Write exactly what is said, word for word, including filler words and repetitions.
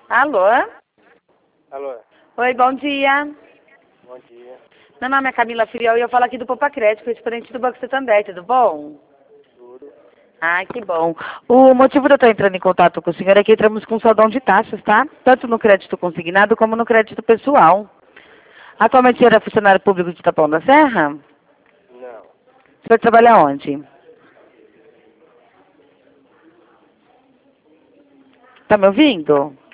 Alô? Alô? Oi, bom dia. Bom dia. Meu nome é Camila Friol e eu falo aqui do Poupa Crédito, correspondente do Banco Santander, tudo bom? Tudo. Ah, que bom. O motivo de eu estar entrando em contato com o senhor é que entramos com saldão de taxas, tá? Tanto no crédito consignado como no crédito pessoal. Atualmente o senhor é funcionário público de Tapão da Serra? Não. O senhor trabalha onde? Tá me ouvindo?